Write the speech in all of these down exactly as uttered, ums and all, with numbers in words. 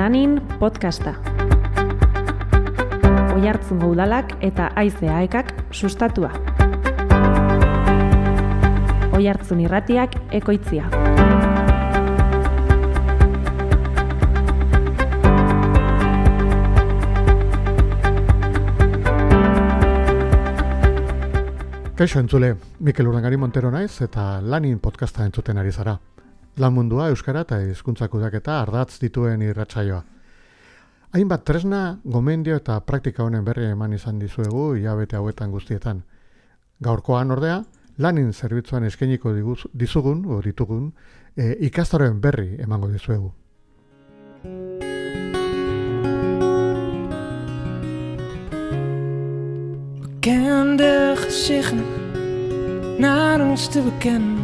Lanin podcasta. Oiartzungo udalak eta Haize Aekak sustatua. Oiartzun irratiak ekoitzia. Kaixo entzule, Mikel Urangari Montero naiz eta Lanin podcasta entzuten ari zara. Lan mundua, euskara eta hizkuntza kudeaketa ardatz dituen irratsaioa. Hainbat tresna, gomendio eta praktika honen berri eman izan dizuegu hilabete hauetan guztietan. Gaurkoan ordea, Lanin zerbitzuan eskainiko diguz, dizugun, o ditugun, e, ikastaroen berri emango dizuegu. Bekende gezichten naar ons te bekennen.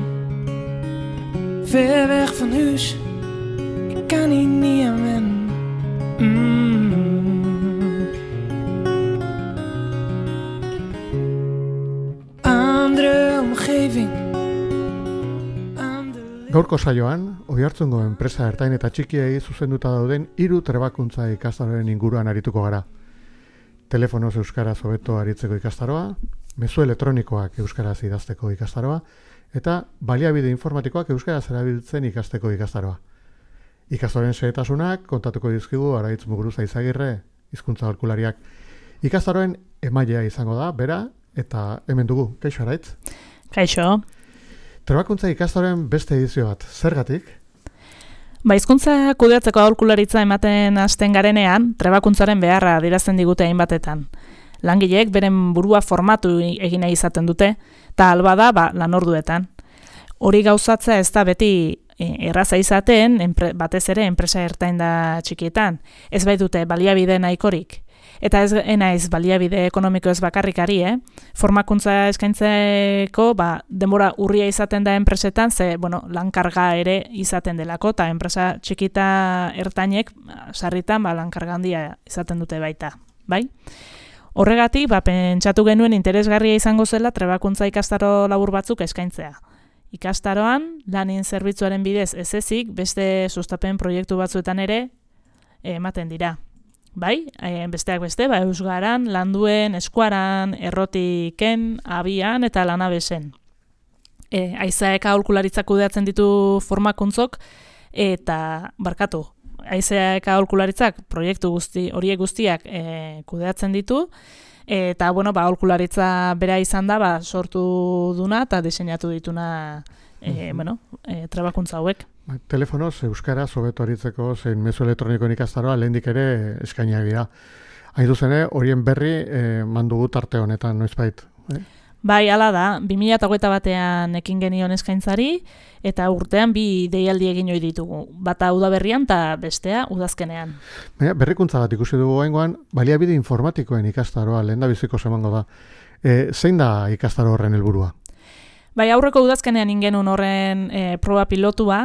Ver weg van huis, ik kan hier niet aan wennen. Mm. Andere omgeving. Andere... Gaurko saioan, Oiartzungo enpresa ertain eta txikiei zuzenduta dauden hiru trebakuntza ikastaroen inguruan arituko gara. Telefonoz euskaraz hobeto aritzeko ikastaroa, mezu elektronikoak euskaraz idazteko ikastaroa, eta baliabide informatikoak euskaraz erabiltzen ikasteko ikastaroa. Ikastaroen xehetasunak kontatuko dizkigu Araitz Muguruza Izagirre, hizkuntza aholkulariak. Ikastaroen emailea izango da, bera, eta hemen dugu. Kaixo, Araitz? Kaixo. Trebakuntza ikastaroen beste edizio bat, zergatik? Ba, hizkuntza kudeatzeko aholkularitza ematen hasten garenean, trebakuntzaren beharra adierazten digute hainbatetan. Langileek beren burua formatu egin nahi izaten dute, eta alba da ba, lanorduetan. Hori gauzatzea ez da beti erraza izaten, enpre, batez ere enpresa ertain da txikietan. Ez bai dute baliabide nahikorik. Eta ez naiz baliabide ekonomiko ez bakarrikari, eh? Formakuntza eskaintzeko ba, denbora urria izaten da enpresetan, ze bueno, lankarga ere izaten delako, eta enpresa txikita ertainek sarritan ba, lankarga handia izaten dute baita. Bai? Horregatik, ba, pentsatu genuen interesgarria izango zela trebakuntza ikastaro labur batzuk eskaintzea. Ikastaroan, Lanin zerbitzuaren bidez ez ezik, beste sustapen proiektu batzuetan ere ematen dira. Bai, e, besteak beste, ba, eusgaran, landuen, eskuaran, errotiken, abian eta lanabesen. E, Haizeak aholkularitzak kudeatzen ditu formakuntzok eta barkatu. Haizeak aholkularitzak proiektu guzti, horiek guztiak e, kudeatzen ditu, eta bueno, ba, aholkularitza bera izan da, ba, sortu duna eta diseinatu dituna e, bueno, e, trebakuntza hauek. Telefonoz, euskaraz hobeto aritzeko zein mezu elektronikoen ikastaroa lehendik ere eskainiak dira. Hain duzene, horien berri e, mandugu tarte honetan, noizbait. Eh? Bai, hala da, bi mila hogeita batean ekin genion eskaintzari, eta urtean bi deialdi egin ohi ditugu. Bata udaberrian eta bestea udazkenean. Baina, berrikuntza bat ikusi dugu gaingoan, baliabide informatikoen ikastaroa lehen da biziko zemango da. E, zein da ikastaro horren helburua? Bai, aurreko udazkenean ingenun horren e, proba pilotua,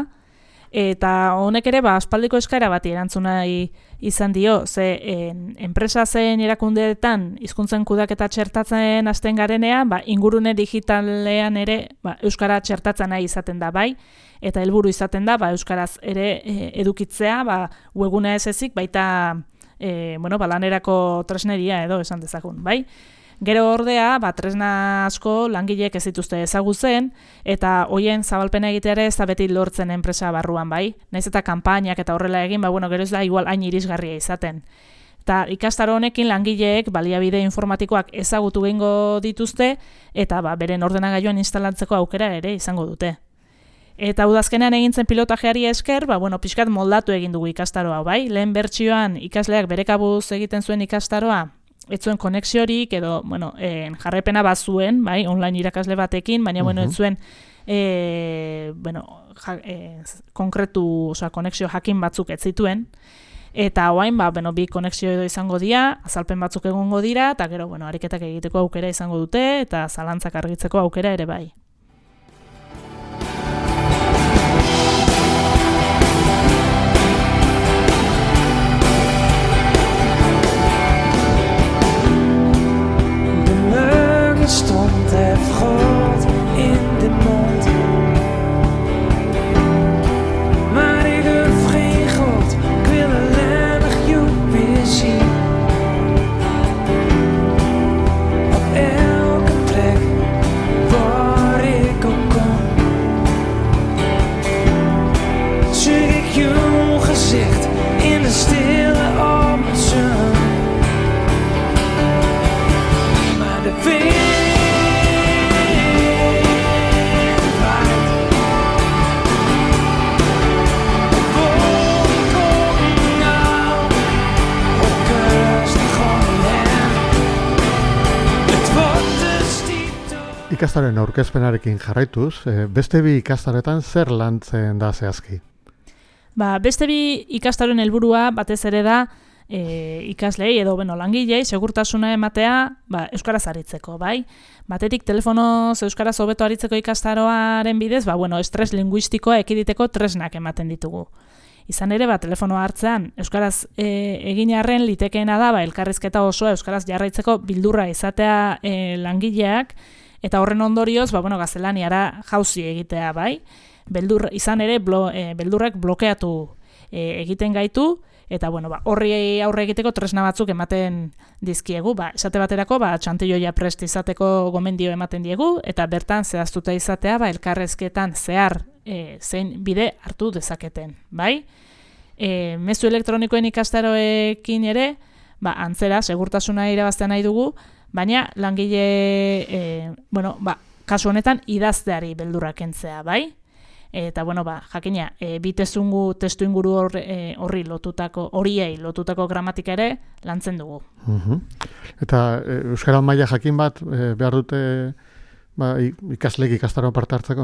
eta honek ere ba, aspaldiko eskaera bati erantzuna izan dio, ze en, enpresa zen erakundeetan hizkuntzen kudeaketa txertatzen hasten garenean, ba, ingurune digitalean ere ba, euskara txertatzen nahi izaten da bai, eta helburu izaten da ba, euskaraz ere e, edukitzea, ba, webgunea ez ezik, baita e, bueno, ba, lanerako tresneria edo esan dezagun, bai? Gero ordea, ba, tresna asko langileek ez dituzte ezagutzen, eta hoien zabalpena egitea ere ez da beti lortzen enpresa barruan, bai. Naiz eta kanpainak eta horrela egin, ba, bueno, gero ez da igual hain irisgarria izaten. Eta ikastaro honekin langileek baliabide informatikoak ezagutu egingo dituzte, eta ba, beren ordenagailuan instalatzeko aukera ere izango dute. Eta udazkenean egintzen pilotajeari esker, ba, bueno, pixkat moldatu egin dugu ikastaroa, bai. Lehen bertsioan ikasleak bere kabuz egiten zuen ikastaroa, ez zuen konexiorik edo, bueno, en, jarrepena bazuen, bai, online irakasle batekin, baina, uh-huh. bueno, ez zuen, e, bueno, ja, e, konkretu, osea, konexio jakin batzuk ez zituen, eta hoain, ba, bueno, bi konexio edo izango dira, azalpen batzuk egongo dira, eta gero, bueno, ariketak egiteko aukera izango dute, eta zalantzak argitzeko aukera ere bai. Stond het groot in de mond, maar ik heb geen God, ik wil alleen Ikastaroen aurkezpenarekin jarraituz, e, beste bi ikastaroetan zer lantzen da zehazki? Ba, beste bi ikastaroen helburua batez ere da e, ikaslei edo beno, langilei segurtasuna ematea ba, euskaraz aritzeko, bai? Batetik telefonoz euskaraz hobeto aritzeko ikastaroaren bidez, ba, bueno, estres linguistikoa ekiditeko tresnak ematen ditugu. Izan ere, ba, telefonoa hartzean euskaraz e, egin arren litekeena da, ba, elkarrizketa osoa euskaraz jarraitzeko bildurra izatea e, langileak, eta horren ondorioz, ba, bueno, gaztelaniara jauzi egitea, bai? Beldur, izan ere, blo, e, beldurrak blokeatu e, egiten gaitu, eta bueno, ba, horri aurre egiteko tresna batzuk ematen dizkiegu, ba, esate baterako ba, txantilloia prest izateko gomendio ematen diegu, eta bertan zehaztuta izatea ba, elkarrezketan zehar e, zein bide hartu dezaketen, bai? E, mezu elektronikoen ikastaroekin ere, ba, antzera, segurtasuna irabaztea nahi dugu, baina langile, e, bueno, ba, kasu honetan idazteari beldurrak kentzea, bai? Eta bueno, ba, jakina, e, bi testunguru testu inguru horri, e, horri lotutako, horiei lotutako gramatika ere lantzen dugu. Uh-huh. Eta e, euskara maila jakin bat e, behar dute ba, ikasleek ikastaro parte hartzeko?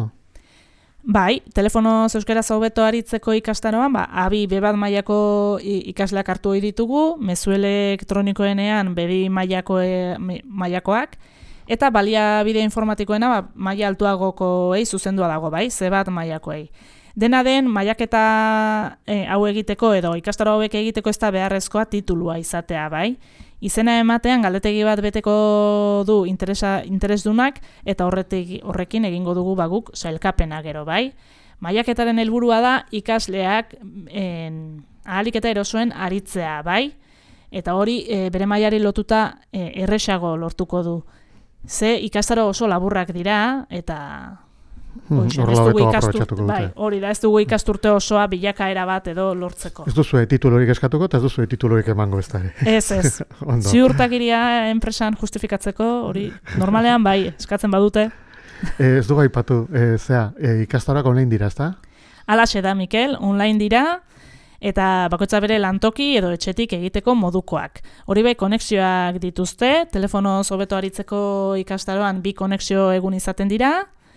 Bai, telefonoz euskaraz hobeto aritzeko ikastaroan, ba, A bi be bat mailako ikasleak hartu ohi ditugu, mezu elektronikoenean be bi mailako e, mailakoak, eta baliabide informatikoena ba, maila altuagokoei zuzendua dago, bai, ze bat mailakoei. Dena den, mailaketa e, hau egiteko edo ikastaro hauek egiteko ez da beharrezkoa titulua izatea, bai. Izena ematean galdetegi bat beteko du interesa, interesdunak eta horretik, horrekin egingo dugu baguk sailkapena gero, bai. Mailaketaren helburua da ikasleak en, ahalik eta erosoen aritzea, bai. Eta hori e, bere mailari lotuta e, erresago lortuko du. Ze ikastaro oso laburrak dira, eta hmm, oixe, ez dugu ikasturte, bai, hori da, ez dugu ikasturte osoa bilakaera bat edo lortzeko. Ez duzu titulorik eskatuko, eta ez duzu titulorik emango ez da. Ez, ez. Ziurtagiria enpresan justifikatzeko, hori normalean bai, eskatzen badute. Ez dugu aipatu, e, zera, e, ikastaroak online dira, ez da? Alaxe da, Mikel, online dira, eta bakoitza bere lantoki edo etxetik egiteko modukoak. Hori bai konexioak dituzte, telefonoz hobeto aritzeko ikastaroan bi konexio egun izaten dira,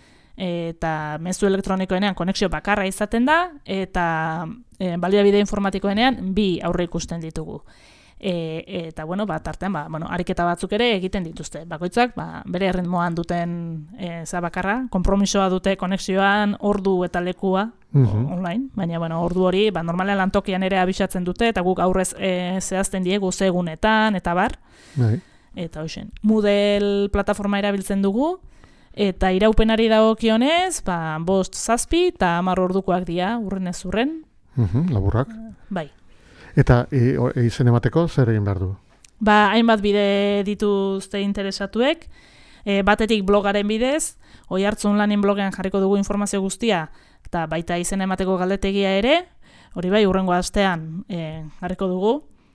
eta mezu elektronikoenean konexio bakarra izaten da, eta e, baliabide informatikoenean bi aurre ikusten ditugu. E, eta, bueno, ba, tartean, ba, bueno, ariketa batzuk ere egiten dituzte. Bakoitzak, ba, bere erritmoan duten e, zabakarra, konpromisoa dute konexioan, ordu eta lekua, uh-huh. online, baina, bueno, ordu hori, ba, normalean lantokian ere abisatzen dute, eta guk aurrez e, zehazten diegu zegunetan, eta bar. Bai. Eta hoxen, Moodle plataforma erabiltzen dugu, eta iraupenari dagokionez, ba, bost zazpi, eta hamar ordukoak dira, urren ez urren. Uh-huh, laburrak. Bai. Eta e, e, izen emateko zer egin behar du? Ba, hainbat bide dituzte interesatuek, e, batetik blogaren bidez, Oihartzun Lanin blogean jarriko dugu informazio guztia, eta baita izen emateko galdetegia ere, hori bai, hurrengo astean e, jarriko dugu,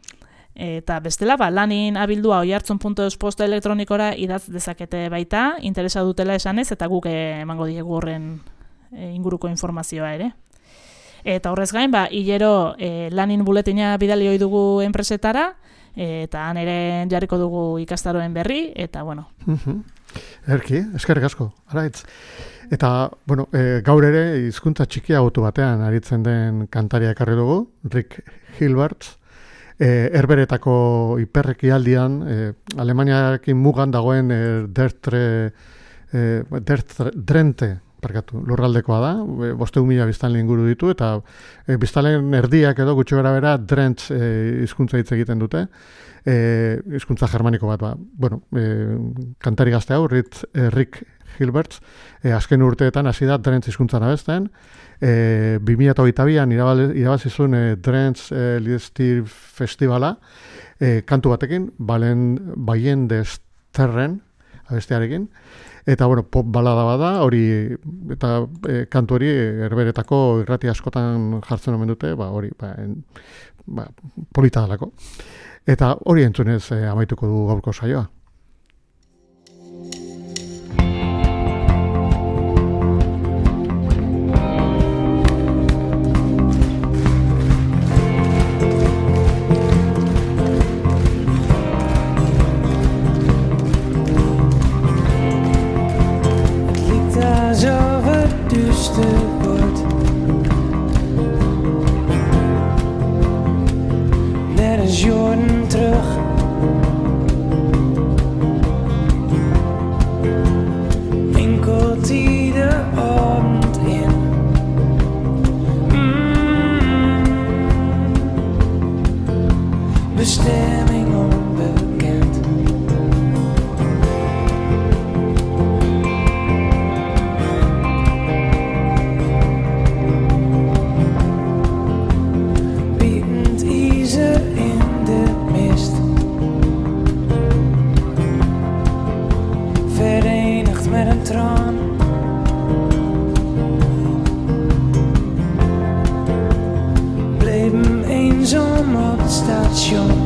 eta bestela, ba, Lanin abildua oihartzun puntu eus posta elektronikora idatz dezakete baita, interesa dutela esanez, eta guk emango diegu horren e, inguruko informazioa ere. Eta horrez gain, ba, hilero e, Lanin buletina bidali ohi dugu enpresetara, e, eta han ere jarriko dugu ikastaroen berri, eta bueno. Uh-huh. Erki, eskerrik asko, araitz. Eta, bueno, e, gaur ere hizkuntza txikia autu batean aritzen den kantaria ekarri dugu, Rick Hilberts, e, Herberetako hiperrekialdian, e, Alemaniarekin mugan dagoen e, Dertre, e, Dertre, Drente, parkatu, lurraldekoa da, bosteun mila biztanle inguru ditu, eta e, biztanleen erdiak edo gutxi gara bera Drentz e, hizkuntza hitz egiten dute, e, hizkuntza germaniko bat, ba. Bueno, e, kantari gazte hau, Rick, e, Rick Hilberts, e, azken urteetan hasi da Drentz hizkuntza nabesten, e, bi mila hogeita bian irabazizun e, Drentz e, Liederstil Festivala, e, kantu batekin, balen, baien desterren, abestearekin, eta, bueno, pop balada bada, hori, eta e, kantu hori Herberetako irrati askotan jartzen omen dute, ba, hori, ba, en, ba, polita dalako. Eta hori entzunez e, amaituko du gaurko saioa. winkelt ieder abend in. Mm. Bestemming onbekend. Bietend ijzer in de mist. Verenigd met een traan. Bleef hem eenzaam op het station.